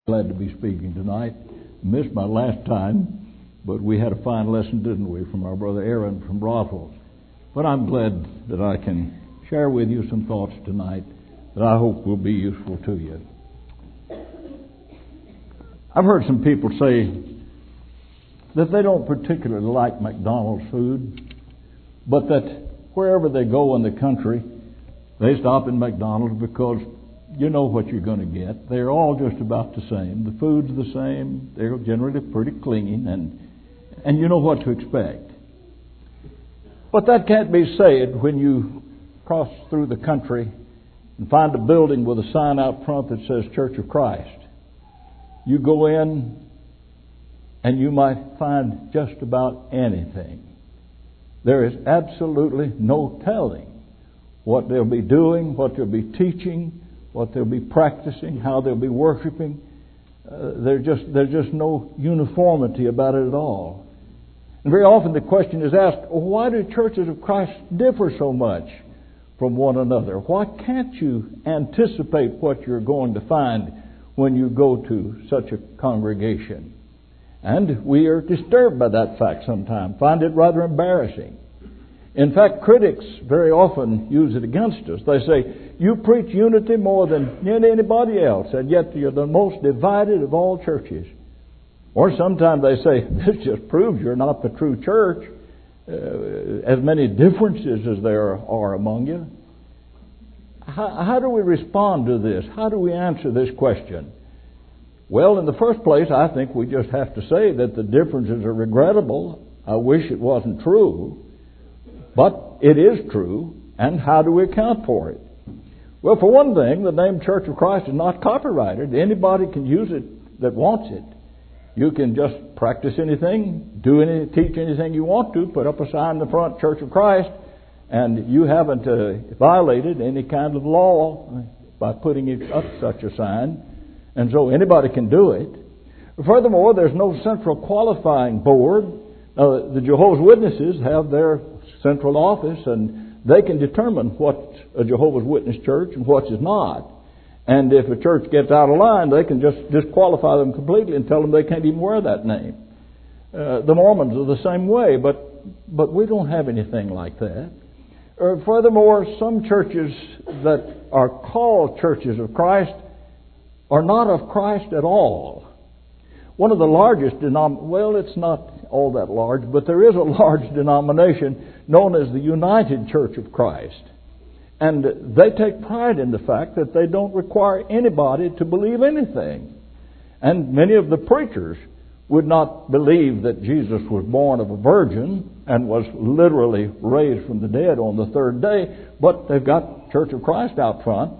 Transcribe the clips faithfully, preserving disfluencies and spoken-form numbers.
Glad to be speaking tonight. Missed my last time, but we had a fine lesson, didn't we, from our brother Aaron from Brothels. But I'm glad that I can share with you some thoughts tonight that I hope will be useful to you. I've heard some people say that they don't particularly like McDonald's food, but that wherever they go in the country, they stop in McDonald's because you know what you're going to get. They're all just about the same. The food's the same. They're generally pretty clean, and and you know what to expect. But that can't be said when you cross through the country and find a building with a sign out front that says Church of Christ. You go in and you might find just about anything. There is absolutely no telling what they'll be doing, what they'll be teaching, what they'll be practicing, how they'll be worshiping. Uh, there's just there's just no uniformity about it at all. And very often the question is asked, well, why do churches of Christ differ so much from one another? Why can't you anticipate what you're going to find when you go to such a congregation? And we are disturbed by that fact sometimes, find it rather embarrassing. In fact, critics very often use it against us. They say, you preach unity more than anybody else, and yet you're the most divided of all churches. Or sometimes they say, this just proves you're not the true church. Uh, as many differences as there are among you. How, how do we respond to this? How do we answer this question? Well, in the first place, I think we just have to say that the differences are regrettable. I wish it wasn't true. But it is true, and how do we account for it? Well, for one thing, the name Church of Christ is not copyrighted. Anybody can use it that wants it. You can just practice anything, do any, teach anything you want to, put up a sign in the front, Church of Christ, and you haven't uh, violated any kind of law by putting up such a sign. And so anybody can do it. Furthermore, there's no central qualifying board. Uh, the Jehovah's Witnesses have their central office, and they can determine what's a Jehovah's Witness church and what is not. And if a church gets out of line, they can just disqualify them completely and tell them they can't even wear that name. Uh, the Mormons are the same way, but but we don't have anything like that. Uh, furthermore, some churches that are called Churches of Christ are not of Christ at all. One of the largest denom well, it's not all that large, but there is a large denomination known as the United Church of Christ. And they take pride in the fact that they don't require anybody to believe anything. And many of the preachers would not believe that Jesus was born of a virgin and was literally raised from the dead on the third day, but they've got Church of Christ out front.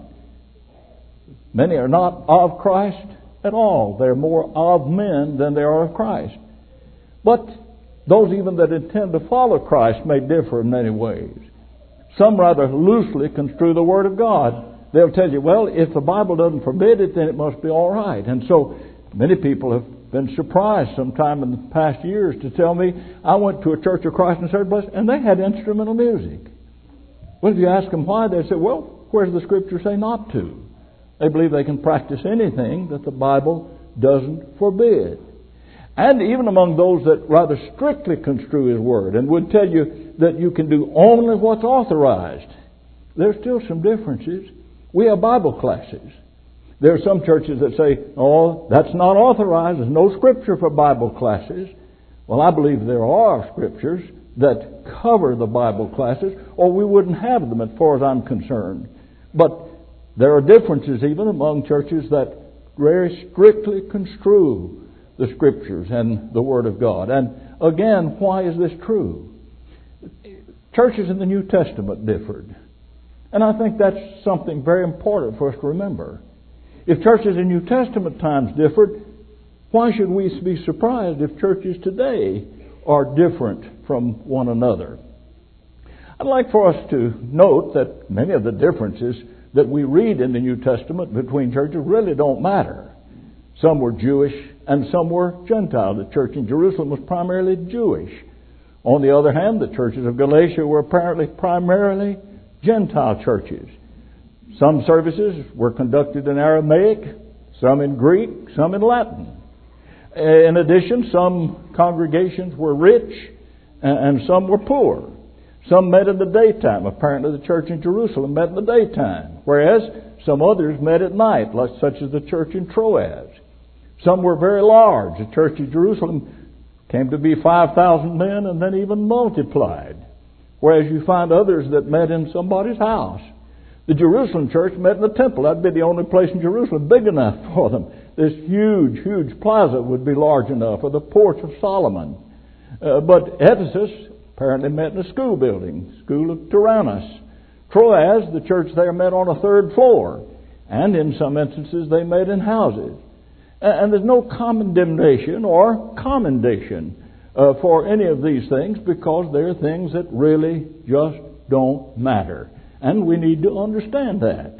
Many are not of Christ at all. They're more of men than they are of Christ. But those even that intend to follow Christ may differ in many ways. Some rather loosely construe the Word of God. They'll tell you, well, if the Bible doesn't forbid it, then it must be all right. And so many people have been surprised sometime in the past years to tell me, I went to a Church of Christ in a certain place, and they had instrumental music. Well, if you ask them why, they say, well, where does the Scripture say not to? They believe they can practice anything that the Bible doesn't forbid. And even among those that rather strictly construe His Word and would tell you that you can do only what's authorized, there's still some differences. We have Bible classes. There are some churches that say, oh, that's not authorized. There's no Scripture for Bible classes. Well, I believe there are Scriptures that cover the Bible classes, or we wouldn't have them as far as I'm concerned. But there are differences even among churches that very strictly construe the Scriptures and the Word of God. And again, why is this true? Churches in the New Testament differed. And I think that's something very important for us to remember. If churches in New Testament times differed, why should we be surprised if churches today are different from one another? I'd like for us to note that many of the differences that we read in the New Testament between churches really don't matter. Some were Jewish and some were Gentile. The church in Jerusalem was primarily Jewish. On the other hand, the churches of Galatia were apparently primarily Gentile churches. Some services were conducted in Aramaic, some in Greek, some in Latin. In addition, some congregations were rich and some were poor. Some met in the daytime. Apparently the church in Jerusalem met in the daytime, whereas some others met at night, like such as the church in Troas. Some were very large. The church in Jerusalem came to be five thousand men and then even multiplied, whereas you find others that met in somebody's house. The Jerusalem church met in the temple. That'd be the only place in Jerusalem big enough for them. This huge, huge plaza would be large enough, or the porch of Solomon. Uh, but Ephesus apparently met in a school building, school of Tyrannus. Troas, the church there met on a third floor, and in some instances they met in houses. And there's no condemnation or commendation uh, for any of these things, because they're things that really just don't matter. And we need to understand that.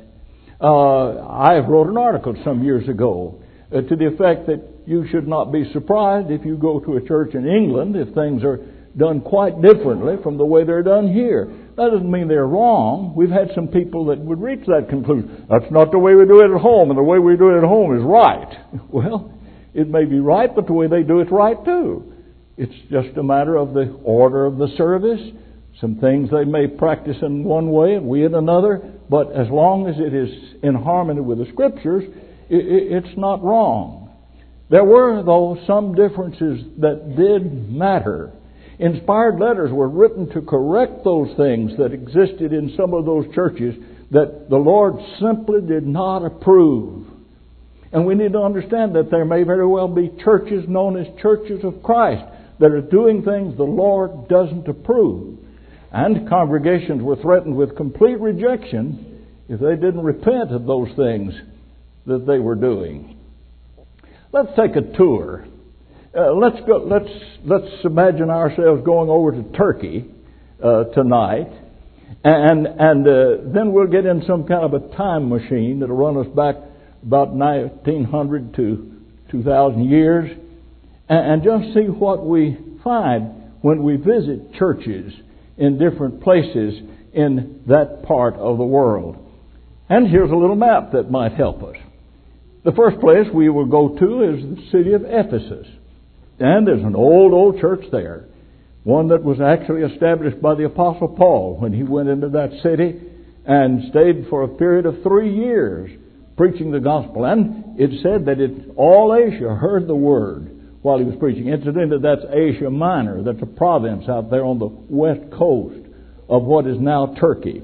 Uh, I wrote an article some years ago uh, to the effect that you should not be surprised if you go to a church in England if things are done quite differently from the way they're done here. That doesn't mean they're wrong. We've had some people that would reach that conclusion. That's not the way we do it at home, and the way we do it at home is right. Well, it may be right, but the way they do it's right too. It's just a matter of the order of the service. Some things they may practice in one way and we in another, but as long as it is in harmony with the Scriptures, it's not wrong. There were, though, some differences that did matter. Inspired letters were written to correct those things that existed in some of those churches that the Lord simply did not approve. And we need to understand that there may very well be churches known as churches of Christ that are doing things the Lord doesn't approve. And congregations were threatened with complete rejection if they didn't repent of those things that they were doing. Let's take a tour. Uh, let's go. Let's let's imagine ourselves going over to Turkey uh, tonight, and and uh, then we'll get in some kind of a time machine that'll run us back about nineteen hundred to two thousand years, and, and just see what we find when we visit churches in different places in that part of the world. And here's a little map that might help us. The first place we will go to is the city of Ephesus. And there's an old, old church there. One that was actually established by the Apostle Paul when he went into that city and stayed for a period of three years preaching the gospel. And it said that it, all Asia heard the word while he was preaching. Incidentally, that's Asia Minor. That's a province out there on the west coast of what is now Turkey.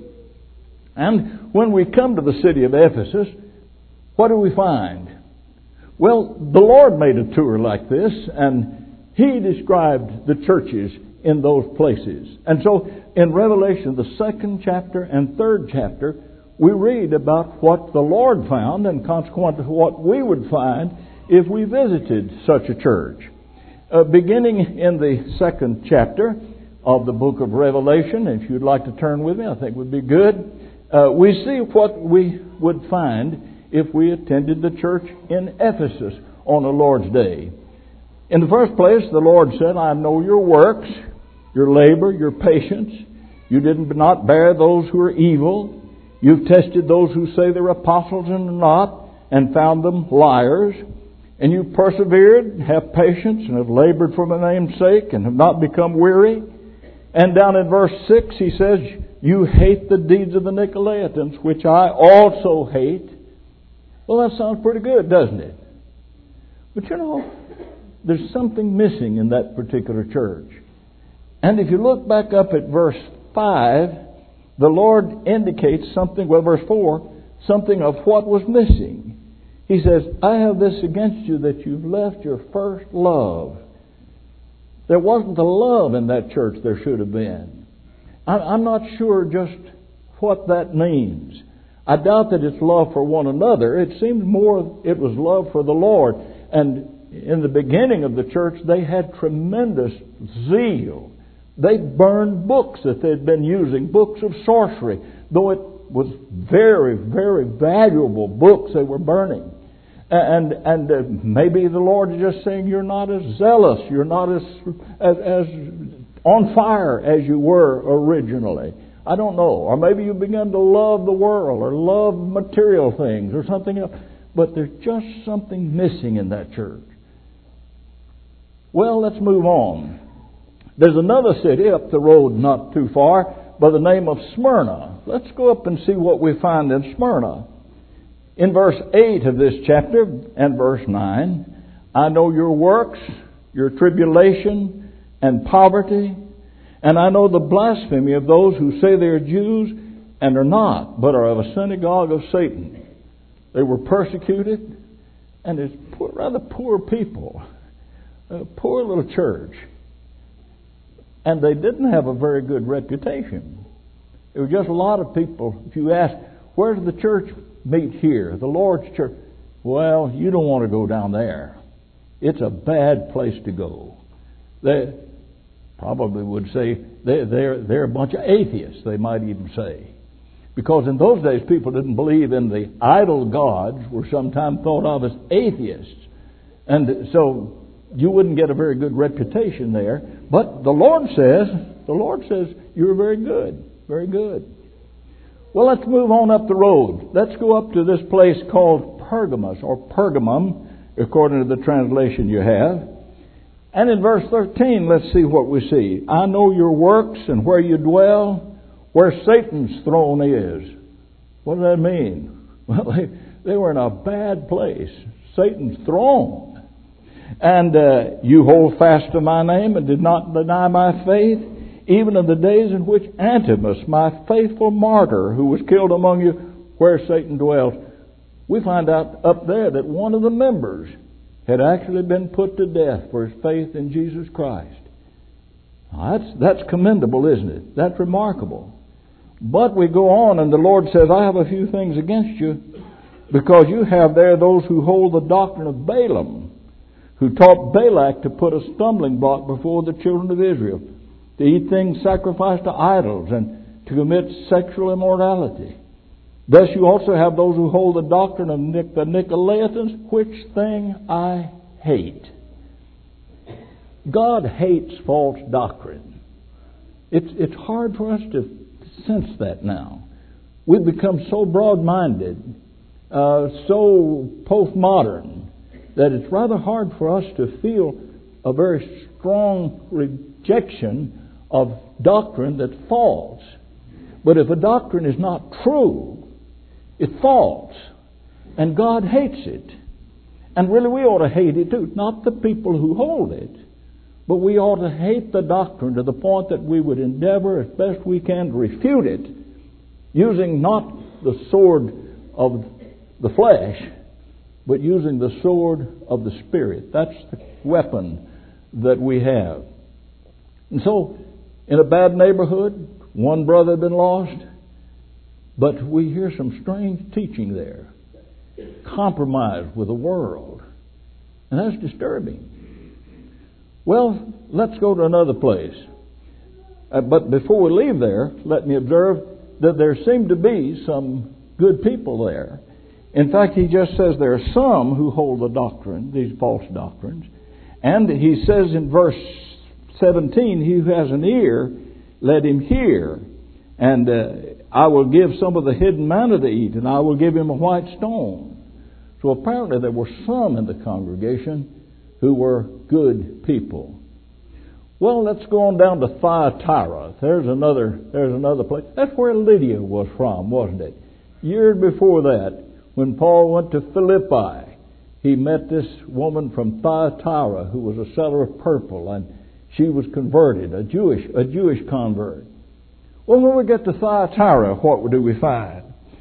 And when we come to the city of Ephesus, what do we find? Well, the Lord made a tour like this, and He described the churches in those places. And so, in Revelation, the second chapter and third chapter, we read about what the Lord found, and consequently what we would find if we visited such a church. Uh, beginning in the second chapter of the book of Revelation, if you'd like to turn with me, I think would be good, uh, we see what we would find if we attended the church in Ephesus on the Lord's Day. In the first place, the Lord said, I know your works, your labor, your patience. You did not bear those who are evil. You've tested those who say they're apostles and are not, and found them liars. And you've persevered, have patience, and have labored for my name's sake, and have not become weary. And down in verse six, he says, you hate the deeds of the Nicolaitans, which I also hate. Well, that sounds pretty good, doesn't it? But you know, there's something missing in that particular church. And if you look back up at verse five, the Lord indicates something, well, verse four, something of what was missing. He says, I have this against you that you've left your first love. There wasn't the love in that church there should have been. I'm not sure just what that means. I doubt that it's love for one another. It seems more it was love for the Lord. And in the beginning of the church, they had tremendous zeal. They burned books that they'd been using, books of sorcery, though it was very, very valuable books they were burning. And and uh, maybe the Lord is just saying you're not as zealous, you're not as, as as on fire as you were originally. I don't know. Or maybe you began to love the world or love material things or something else. but there's just something missing in that church. Well, let's move on. There's another city up the road not too far by the name of Smyrna. Let's go up and see what we find in Smyrna. In verse eight of this chapter and verse nine, I know your works, your tribulation and poverty, and I know the blasphemy of those who say they are Jews and are not, but are of a synagogue of Satan. They were persecuted, and it's poor, rather poor people, a poor little church. And they didn't have a very good reputation. It was just a lot of people. If you ask, where's the church meet here? The Lord's church. Well, you don't want to go down there. It's a bad place to go. They probably would say they're, they're, they're a bunch of atheists, they might even say. Because in those days, people didn't believe in the idol gods, were sometimes thought of as atheists. And so you wouldn't get a very good reputation there. But the Lord says, the Lord says, you're very good, very good. Well, let's move on up the road. Let's go up to this place called Pergamos, or Pergamum, according to the translation you have. And in verse thirteen, let's see what we see. I know your works and where you dwell, where Satan's throne is. What does that mean? Well, they, they were in a bad place. Satan's throne. And uh, you hold fast to my name and did not deny my faith, even in the days in which Antipas, my faithful martyr, who was killed among you, where Satan dwelt. We find out up there that one of the members had actually been put to death for his faith in Jesus Christ. Now, that's, that's commendable, isn't it? That's remarkable. But we go on, and the Lord says, I have a few things against you, because you have there those who hold the doctrine of Balaam, who taught Balak to put a stumbling block before the children of Israel, to eat things sacrificed to idols, and to commit sexual immorality. Thus you also have those who hold the doctrine of Nic- the Nicolaitans, which thing I hate. God hates false doctrine. It's, it's hard for us to sense that now. We've become so broad-minded, uh, so postmodern, that it's rather hard for us to feel a very strong rejection of doctrine that's false. But if a doctrine is not true, it's false. And God hates it. And really we ought to hate it too. Not the people who hold it, but we ought to hate the doctrine to the point that we would endeavor as best we can to refute it, using not the sword of the flesh, but using the sword of the Spirit. That's the weapon that we have. And so, in a bad neighborhood, one brother had been lost, but we hear some strange teaching there. Compromise with the world. And that's disturbing. Well, let's go to another place. Uh, but before we leave there, let me observe that there seem to be some good people there. In fact, he just says there are some who hold the doctrine, these false doctrines. And he says in verse seventeen, he who has an ear, let him hear. And uh, I will give some of the hidden manna to eat, and I will give him a white stone. So apparently there were some in the congregation who were good people. Well, let's go on down to Thyatira. There's another, there's another place. That's where Lydia was from, wasn't it? Years before that, when Paul went to Philippi, he met this woman from Thyatira who was a seller of purple, and she was converted, a Jewish, a Jewish convert. Well, when we get to Thyatira, what do we find?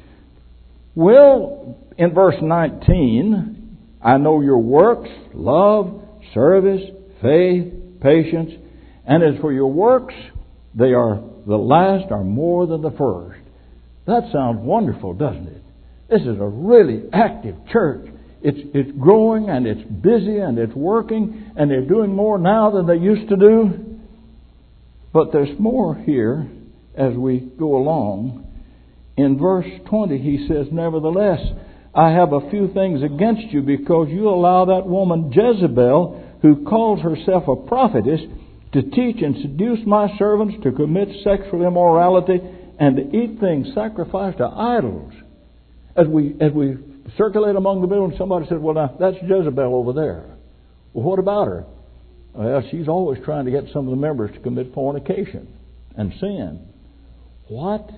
Well, in verse nineteen, I know your works, love, service, faith, patience, and as for your works, they are the last are more than the first. That sounds wonderful, doesn't it? This is a really active church. It's it's growing and it's busy and it's working, and they're doing more now than they used to do. But there's more here as we go along. In verse twenty, he says, nevertheless, I have a few things against you, because you allow that woman Jezebel, who calls herself a prophetess, to teach and seduce my servants to commit sexual immorality and to eat things sacrificed to idols. As we as we circulate among the buildings. Somebody said, well, now, that's Jezebel over there. Well, what about her? Well, she's always trying to get some of the members to commit fornication and sin. What?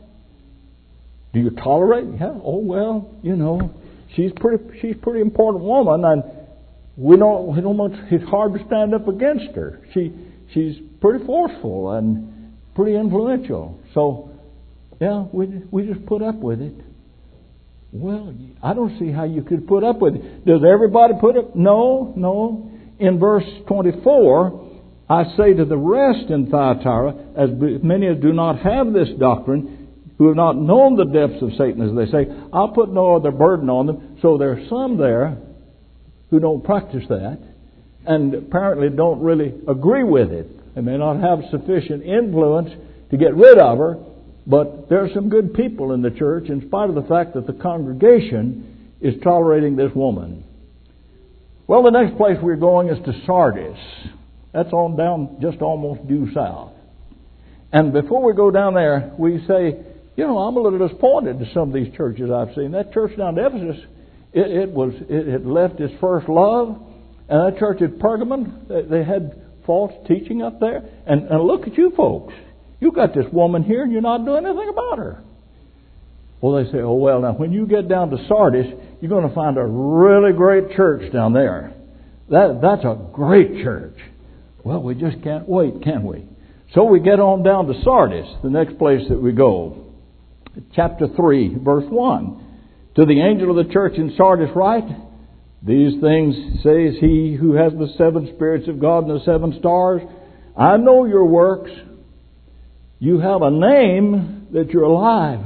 Do you tolerate? Yeah. Oh, well, you know, she's pretty. She's a pretty important woman, and we don't. We don't much. It's hard to stand up against her. She she's pretty forceful and pretty influential. So, yeah, we we just put up with it. Well, I don't see how you could put up with it. Does everybody put up? No, no. In verse twenty-four, I say to the rest in Thyatira, as many as do not have this doctrine, who have not known the depths of Satan, as they say, I'll put no other burden on them. So there are some there who don't practice that and apparently don't really agree with it. They may not have sufficient influence to get rid of her, but there are some good people in the church in spite of the fact that the congregation is tolerating this woman. Well, the next place we're going is to Sardis. That's on down just almost due south. And before we go down there, we say, you know, I'm a little disappointed in some of these churches I've seen. That church down in Ephesus, it, it was it had left its first love. And that church at Pergamon, they, they had false teaching up there. And, and look at you folks. You got this woman here and you're not doing anything about her. Well, they say, oh, well, now when you get down to Sardis, you're going to find a really great church down there. That That's a great church. Well, we just can't wait, can we? So we get on down to Sardis, the next place that we go. Chapter three, verse one. To the angel of the church in Sardis write, these things says he who has the seven spirits of God and the seven stars. I know your works. You have a name that you're alive,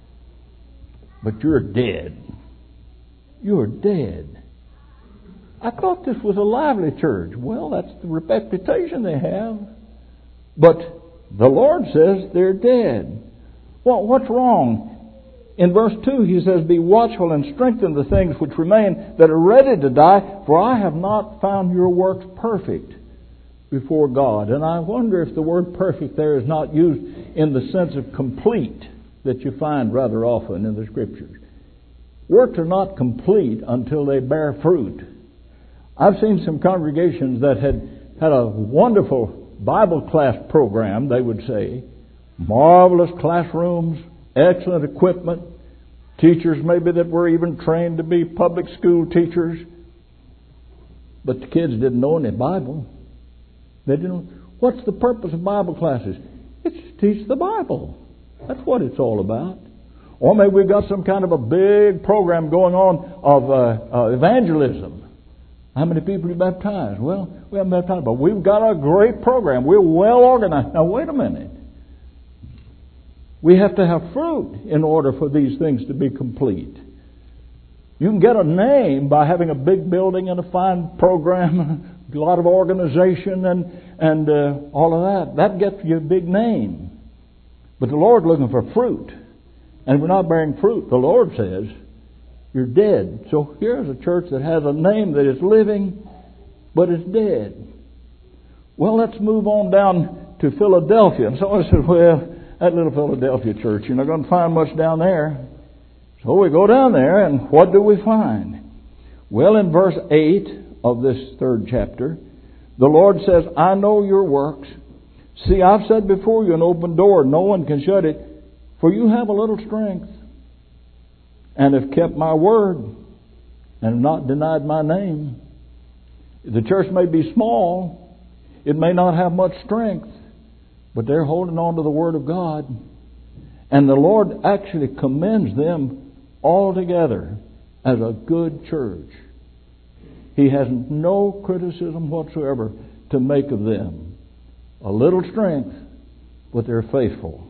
but you're dead. You're dead. I thought this was a lively church. Well, that's the reputation they have. But the Lord says they're dead. Well, what's wrong? In verse two, he says, be watchful and strengthen the things which remain that are ready to die, for I have not found your works perfect before God. And I wonder if the word perfect there is not used in the sense of complete that you find rather often in the Scriptures. Works are not complete until they bear fruit. I've seen some congregations that had had a wonderful Bible class program, they would say, marvelous classrooms, excellent equipment, teachers maybe that were even trained to be public school teachers, but the kids didn't know any Bible. They didn't. What's the purpose of Bible classes? It's to teach the Bible. That's what it's all about. Or maybe we've got some kind of a big program going on of uh, uh, evangelism. How many people are baptized? Well, we haven't baptized, but we've got a great program. We're well organized. Now, wait a minute. We have to have fruit in order for these things to be complete. You can get a name by having a big building and a fine program, a lot of organization and, and uh, all of that. That gets you a big name. But the Lord's looking for fruit. And if we're not bearing fruit, the Lord says, you're dead. So here's a church that has a name that is living, but is dead. Well, let's move on down to Philadelphia. And someone said, well, that little Philadelphia church, you're not going to find much down there. So we go down there, and what do we find? Well, in verse eight of this third chapter, the Lord says, I know your works. See, I've said before you an open door, no one can shut it, for you have a little strength, and have kept my word, and have not denied my name. The church may be small, it may not have much strength, but they're holding on to the Word of God. And the Lord actually commends them altogether as a good church. He has no criticism whatsoever to make of them. A little strength, but they're faithful.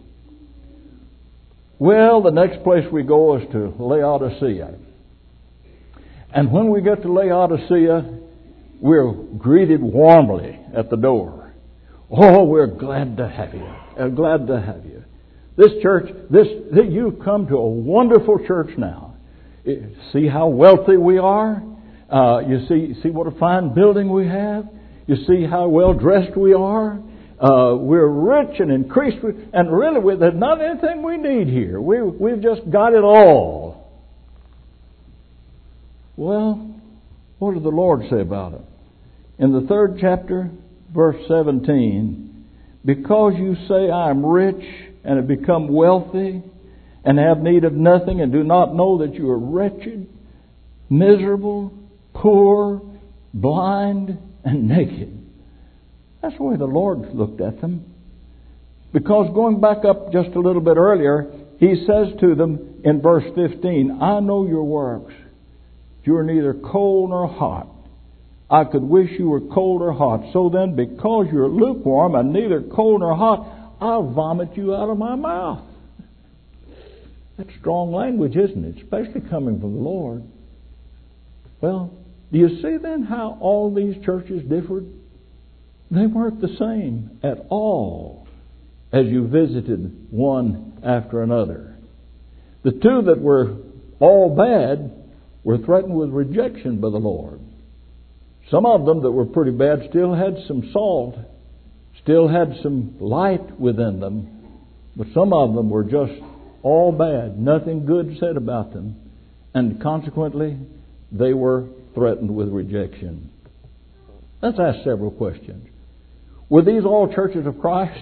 Well, the next place we go is to Laodicea. And when we get to Laodicea, we're greeted warmly at the door. Oh, we're glad to have you. We're glad to have you. This church, this you've come to a wonderful church now. See how wealthy we are. Uh, you see, see what a fine building we have. You see how well dressed we are. Uh, we're rich and increased, and really, we, there's not anything we need here. We we've just got it all. Well, what did the Lord say about it? In the third chapter, verse seventeen, because you say, I am rich and have become wealthy and have need of nothing, and do not know that you are wretched, miserable, poor, blind, and naked. That's the way the Lord looked at them. Because going back up just a little bit earlier, He says to them in verse fifteen, I know your works. You are neither cold nor hot. I could wish you were cold or hot. So then, because you're lukewarm and neither cold nor hot, I'll vomit you out of my mouth. That's strong language, isn't it? Especially coming from the Lord. Well, do you see then how all these churches differed? They weren't the same at all as you visited one after another. The two that were all bad were threatened with rejection by the Lord. Some of them that were pretty bad still had some salt, still had some light within them, but some of them were just all bad, nothing good said about them, and consequently they were threatened with rejection. Let's ask several questions. Were these all churches of Christ?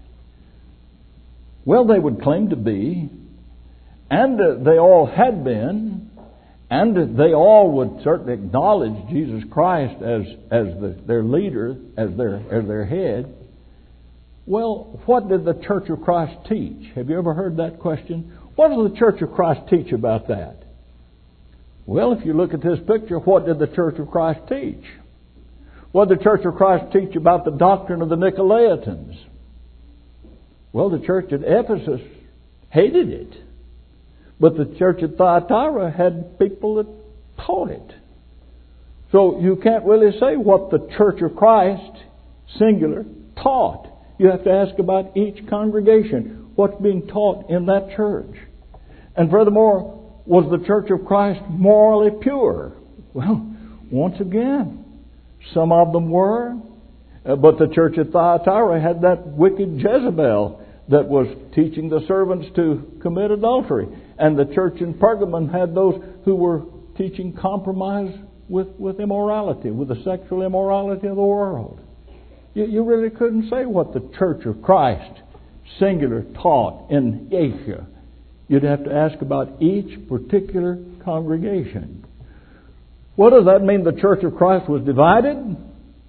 Well, they would claim to be, and uh, they all had been, and they all would certainly acknowledge Jesus Christ as as the, their leader, as their as their head. Well, what did the Church of Christ teach? Have you ever heard that question? What does the Church of Christ teach about that? Well, if you look at this picture, what did the Church of Christ teach? What did the Church of Christ teach about the doctrine of the Nicolaitans? Well, the church at Ephesus hated it. But the church at Thyatira had people that taught it. So you can't really say what the Church of Christ, singular, taught. You have to ask about each congregation, what's being taught in that church. And furthermore, was the Church of Christ morally pure? Well, once again, some of them were. Uh, but the church at Thyatira had that wicked Jezebel that was teaching the servants to commit adultery. And the church in Pergamon had those who were teaching compromise with, with immorality, with the sexual immorality of the world. You, you really couldn't say what the Church of Christ, singular, taught in Asia. You'd have to ask about each particular congregation. What does that mean? The Church of Christ was divided?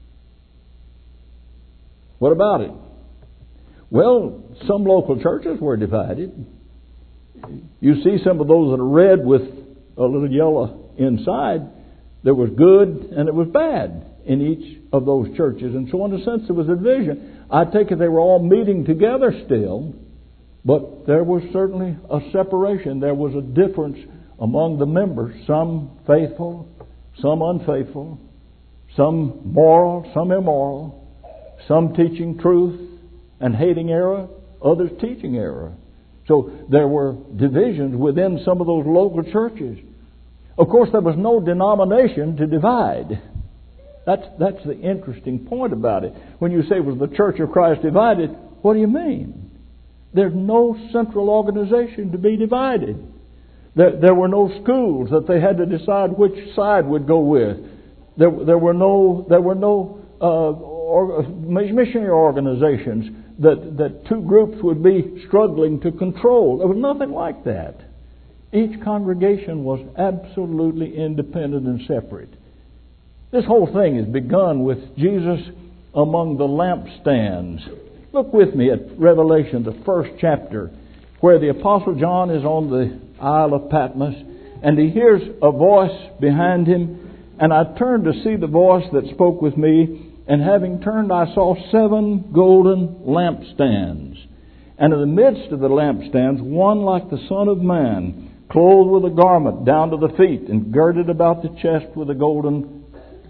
What about it? Well, some local churches were divided. You see some of those that are red with a little yellow inside. There was good and it was bad in each of those churches. And so in a sense there was a division. I take it they were all meeting together still, but there was certainly a separation. There was a difference among the members. Some faithful, some unfaithful, some moral, some immoral, some teaching truth and hating error, others teaching error. So there were divisions within some of those local churches. Of course, there was no denomination to divide. That's, that's the interesting point about it. When you say, was the Church of Christ divided? What do you mean? There's no central organization to be divided. There, there were no schools that they had to decide which side would go with. There, there were no, there were no uh, or, missionary organizations that, that two groups would be struggling to control. There was nothing like that. Each congregation was absolutely independent and separate. This whole thing is begun with Jesus among the lampstands. Look with me at Revelation, the first chapter, where the Apostle John is on the Isle of Patmos, and he hears a voice behind him, and I turned to see the voice that spoke with me, and having turned I saw seven golden lampstands, and in the midst of the lampstands one like the Son of Man, clothed with a garment down to the feet, and girded about the chest with a golden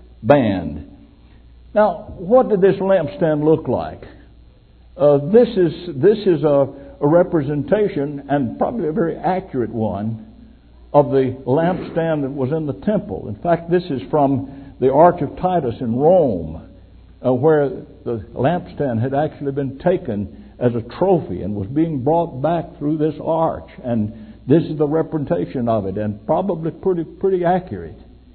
band. Now, what did this lampstand look like? Uh, this is this is a, a representation, and probably a very accurate one, of the lampstand that was in the temple. In fact, this is from the Arch of Titus in Rome, uh, where the lampstand had actually been taken as a trophy and was being brought back through this arch. And this is the representation of it, and probably pretty pretty accurate.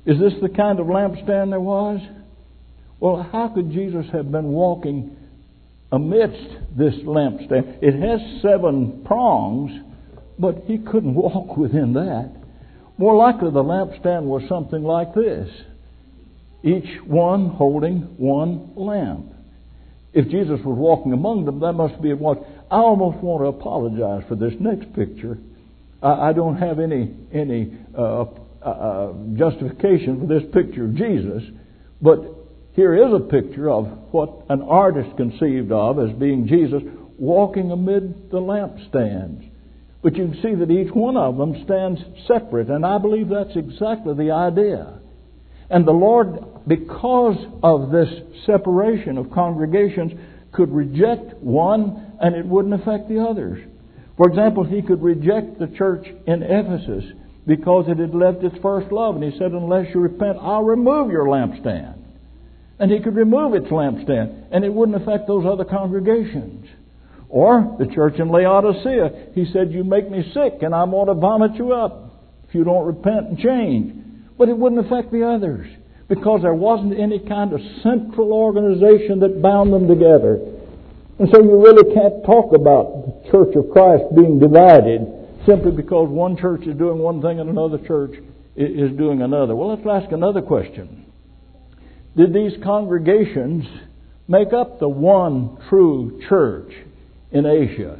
Is this the kind of lampstand there was? Well, how could Jesus have been walking amidst this lampstand? It has seven prongs, but he couldn't walk within that. More likely the lampstand was something like this, each one holding one lamp. If Jesus was walking among them, that must be what. I almost want to apologize for this next picture. I, I don't have any any uh, uh, justification for this picture of Jesus, but here is a picture of what an artist conceived of as being Jesus walking amid the lampstands. But you can see that each one of them stands separate, and I believe that's exactly the idea. And the Lord, because of this separation of congregations, could reject one and it wouldn't affect the others. For example, he could reject the church in Ephesus because it had left its first love. And he said, unless you repent, I'll remove your lampstand. And he could remove its lampstand and it wouldn't affect those other congregations. Or the church in Laodicea, he said, you make me sick and I'm going to vomit you up if you don't repent and change. But it wouldn't affect the others because there wasn't any kind of central organization that bound them together. And so you really can't talk about the Church of Christ being divided simply because one church is doing one thing and another church is doing another. Well, let's ask another question. Did these congregations make up the one true church in Asia?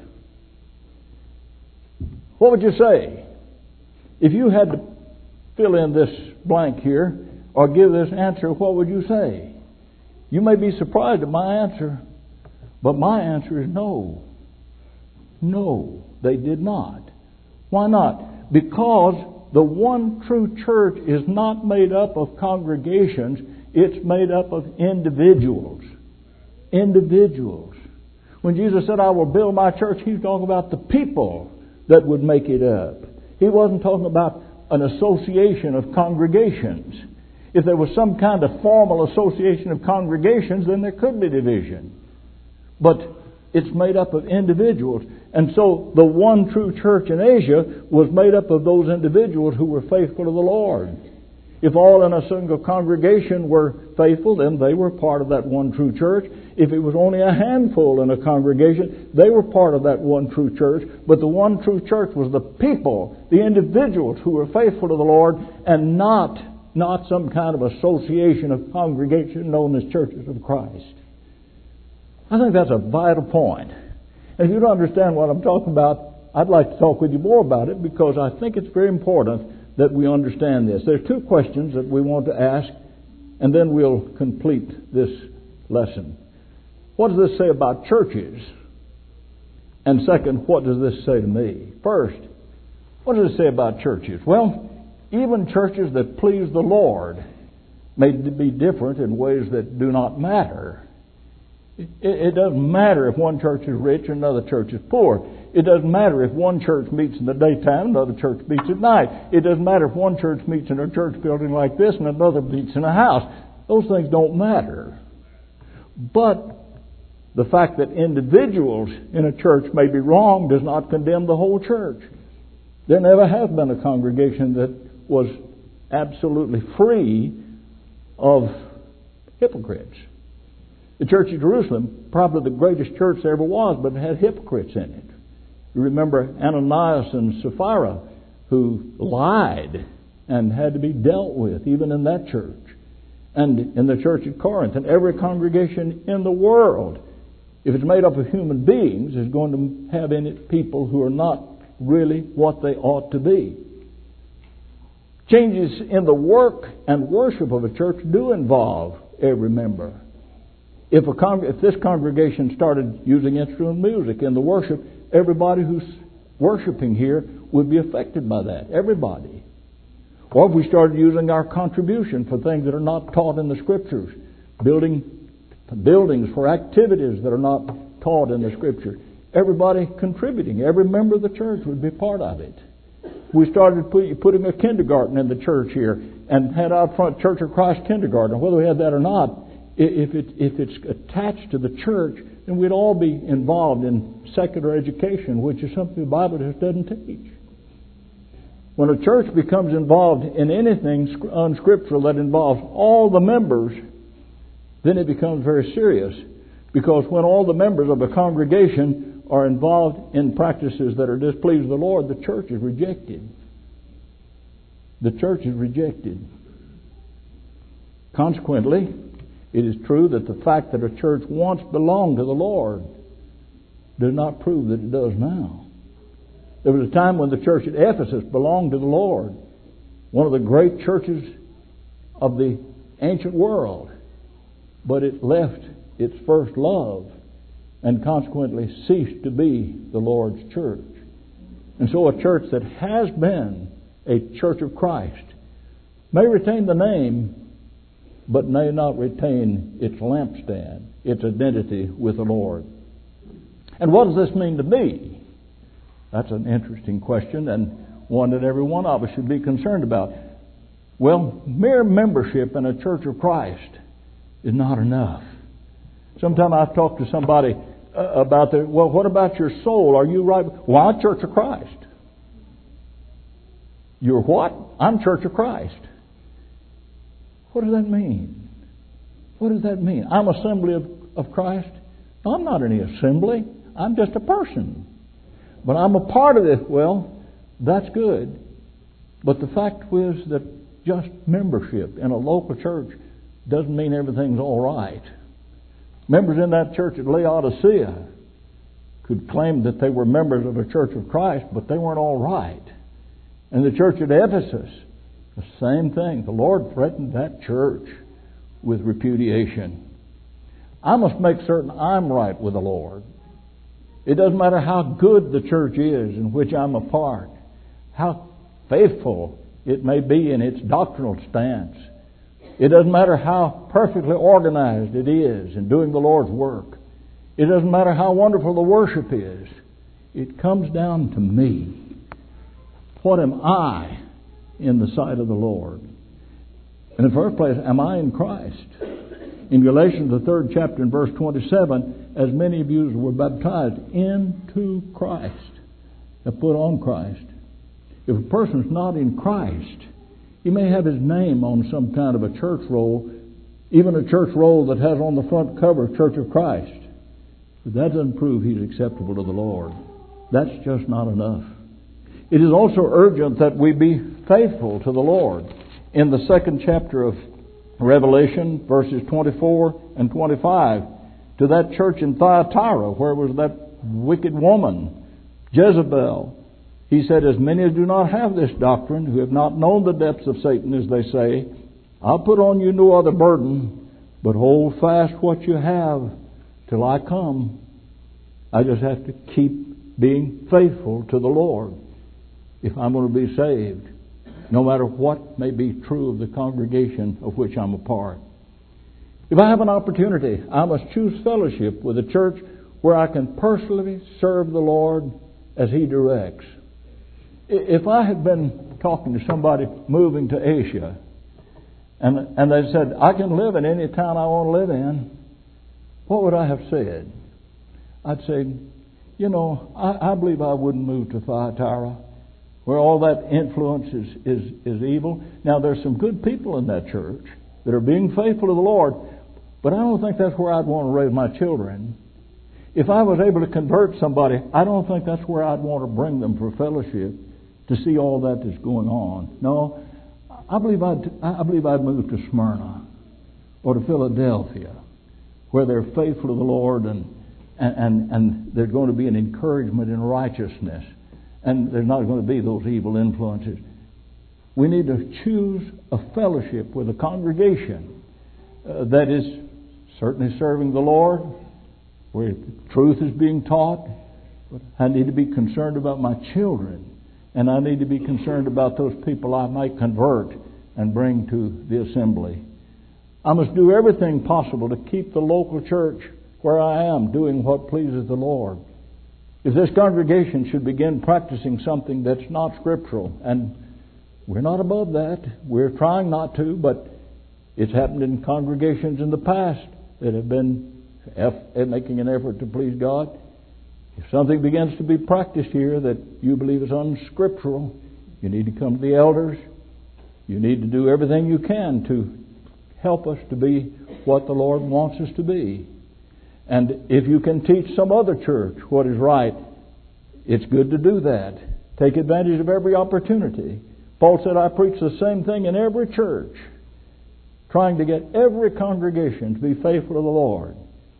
What would you say? If you had to fill in this blank here or give this answer, what would you say? You may be surprised at my answer, but my answer is no. No, they did not. Why not? Because the one true church is not made up of congregations, it's made up of individuals. Individuals. When Jesus said, I will build my church, he was talking about the people that would make it up. He wasn't talking about an association of congregations. If there was some kind of formal association of congregations, then there could be division. But it's made up of individuals. And so the one true church in Asia was made up of those individuals who were faithful to the Lord. If all in a single congregation were faithful, then they were part of that one true church. If it was only a handful in a congregation, they were part of that one true church. But the one true church was the people, the individuals who were faithful to the Lord, and not, not some kind of association of congregation known as churches of Christ. I think that's a vital point. And if you don't understand what I'm talking about, I'd like to talk with you more about it because I think it's very important that we understand this. There's two questions that we want to ask, and then we'll complete this lesson. What does this say about churches? And second, what does this say to me? First, what does it say about churches? Well, even churches that please the Lord may be different in ways that do not matter. It, it doesn't matter if one church is rich and another church is poor. It doesn't matter if one church meets in the daytime and another church meets at night. It doesn't matter if one church meets in a church building like this and another meets in a house. Those things don't matter. But the fact that individuals in a church may be wrong does not condemn the whole church. There never has been a congregation that was absolutely free of hypocrites. The Church of Jerusalem, probably the greatest church there ever was, but it had hypocrites in it. You remember Ananias and Sapphira, who lied and had to be dealt with, even in that church. And in the church at Corinth, and every congregation in the world, if it's made up of human beings, is going to have in it people who are not really what they ought to be. Changes in the work and worship of a church do involve every member. If a con- if this congregation started using instrumental music in the worship, everybody who's worshiping here would be affected by that. Everybody. Or if we started using our contribution for things that are not taught in the Scriptures, building buildings for activities that are not taught in the Scripture, everybody contributing, every member of the church would be part of it. We started put, putting a kindergarten in the church here and had out front Church of Christ kindergarten. Whether we had that or not, if it if it's attached to the church, then we'd all be involved in secular education, which is something the Bible just doesn't teach. When a church becomes involved in anything unscriptural that involves all the members, then it becomes very serious. Because when all the members of a congregation are involved in practices that are displeasing to the Lord, the church is rejected. The church is rejected. Consequently, it is true that the fact that a church once belonged to the Lord does not prove that it does now. There was a time when the church at Ephesus belonged to the Lord, one of the great churches of the ancient world, but it left its first love and consequently ceased to be the Lord's church. And so a church that has been a church of Christ may retain the name, but may not retain its lampstand, its identity with the Lord. And what does this mean to me? That's an interesting question, and one that every one of us should be concerned about. Well, mere membership in a church of Christ is not enough. Sometimes I've talked to somebody uh, about the, well, what about your soul? Are you right? Well, I'm Church of Christ. You're what? I'm Church of Christ. What does that mean? What does that mean? I'm Assembly of, of Christ? No, I'm not any assembly. I'm just a person. But I'm a part of it. Well, that's good. But the fact is that just membership in a local church doesn't mean everything's all right. Members in that church at Laodicea could claim that they were members of a church of Christ, but they weren't all right. And the church at Ephesus, the same thing. The Lord threatened that church with repudiation. I must make certain I'm right with the Lord. It doesn't matter how good the church is in which I'm a part, how faithful it may be in its doctrinal stance. It doesn't matter how perfectly organized it is in doing the Lord's work. It doesn't matter how wonderful the worship is. It comes down to me. What am I in the sight of the Lord? In the first place, am I in Christ? In Galatians, the third chapter, in verse twenty-seven, as many of you were baptized into Christ, have put on Christ. If a person's not in Christ, he may have his name on some kind of a church roll, even a church roll that has on the front cover Church of Christ. But that doesn't prove he's acceptable to the Lord. That's just not enough. It is also urgent that we be faithful to the Lord. In the second chapter of Revelation, verses twenty-four and twenty-five, to that church in Thyatira, where was that wicked woman, Jezebel, he said, as many as do not have this doctrine, who have not known the depths of Satan, as they say, I'll put on you no other burden, but hold fast what you have till I come. I just have to keep being faithful to the Lord if I'm going to be saved, no matter what may be true of the congregation of which I'm a part. If I have an opportunity, I must choose fellowship with a church where I can personally serve the Lord as He directs. If I had been talking to somebody moving to Asia, and and they said, I can live in any town I want to live in, what would I have said? I'd say, you know, I, I believe I wouldn't move to Thyatira, where all that influence is, is, is evil. Now, there's some good people in that church that are being faithful to the Lord, but I don't think that's where I'd want to raise my children. If I was able to convert somebody, I don't think that's where I'd want to bring them for fellowship to see all that that's going on. No, I believe I'd, I believe I'd move to Smyrna or to Philadelphia, where they're faithful to the Lord and, and, and, and there's going to be an encouragement in righteousness. And there's not going to be those evil influences. We need to choose a fellowship with a congregation uh, that is certainly serving the Lord, where truth is being taught. But I need to be concerned about my children, and I need to be concerned about those people I might convert and bring to the assembly. I must do everything possible to keep the local church where I am doing what pleases the Lord. If this congregation should begin practicing something that's not scriptural, and we're not above that, we're trying not to, but it's happened in congregations in the past that have been making an effort to please God. If something begins to be practiced here that you believe is unscriptural, You need to come to the elders. You need to do everything you can to help us to be what the Lord wants us to be. And if you can teach some other church what is right, it's good to do that. Take advantage of every opportunity. Paul said, I preach the same thing in every church, trying to get every congregation to be faithful to the Lord.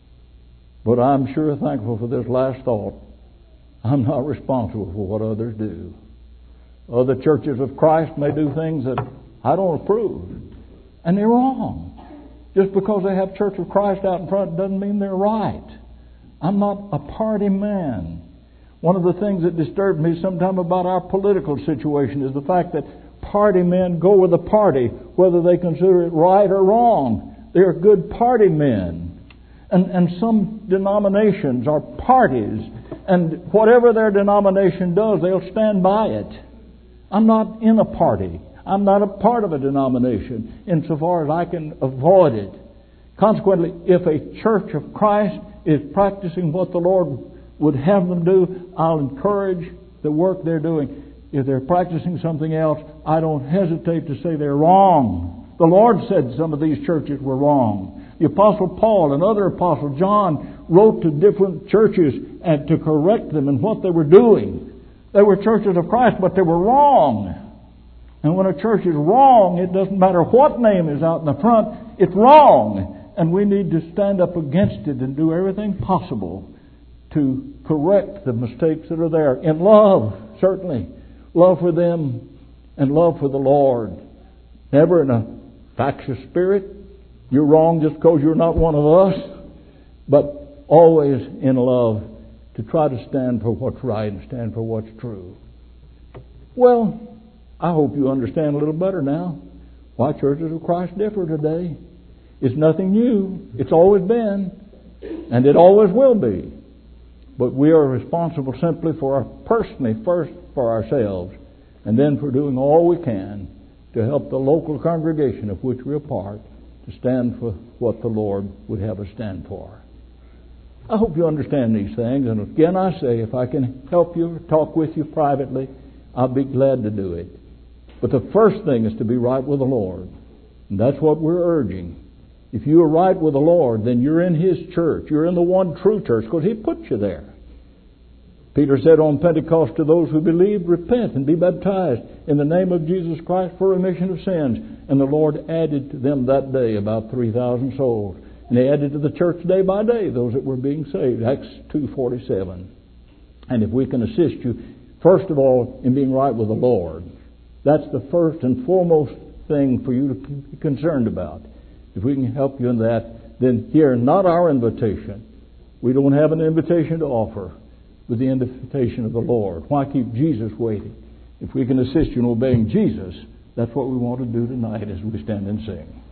But I'm sure thankful for this last thought. I'm not responsible for what others do. Other churches of Christ may do things that I don't approve. And they're wrong. Just because they have Church of Christ out in front doesn't mean they're right. I'm not a party man. One of the things that disturbs me sometimes about our political situation is the fact that party men go with the party, whether they consider it right or wrong. They're good party men. And, and some denominations are parties. And whatever their denomination does, they'll stand by it. I'm not in a party. I'm not a part of a denomination insofar as I can avoid it. Consequently, if a church of Christ is practicing what the Lord would have them do, I'll encourage the work they're doing. If they're practicing something else, I don't hesitate to say they're wrong. The Lord said some of these churches were wrong. The Apostle Paul and other apostles, John, wrote to different churches and to correct them in what they were doing. They were churches of Christ, but they were wrong. And when a church is wrong, it doesn't matter what name is out in the front, it's wrong. And we need to stand up against it and do everything possible to correct the mistakes that are there. In love, certainly. Love for them and love for the Lord. Never in a factious spirit. You're wrong just because you're not one of us. But always in love to try to stand for what's right and stand for what's true. Well, I hope you understand a little better now why churches of Christ differ today. It's nothing new. It's always been. And it always will be. But we are responsible simply for our, personally first for ourselves, and then for doing all we can to help the local congregation of which we're a part to stand for what the Lord would have us stand for. I hope you understand these things. And again I say, if I can help you, talk with you privately, I'll be glad to do it. But the first thing is to be right with the Lord. And that's what we're urging. If you are right with the Lord, then you're in His church. You're in the one true church because He put you there. Peter said on Pentecost to those who believed, repent and be baptized in the name of Jesus Christ for remission of sins. And the Lord added to them that day about three thousand souls. And He added to the church day by day those that were being saved. Acts two forty-seven. And if we can assist you, first of all, in being right with the Lord, that's the first and foremost thing for you to be concerned about. If we can help you in that, then hear not our invitation. We don't have an invitation to offer, but the invitation of the Lord. Why keep Jesus waiting? If we can assist you in obeying Jesus, that's what we want to do tonight as we stand and sing.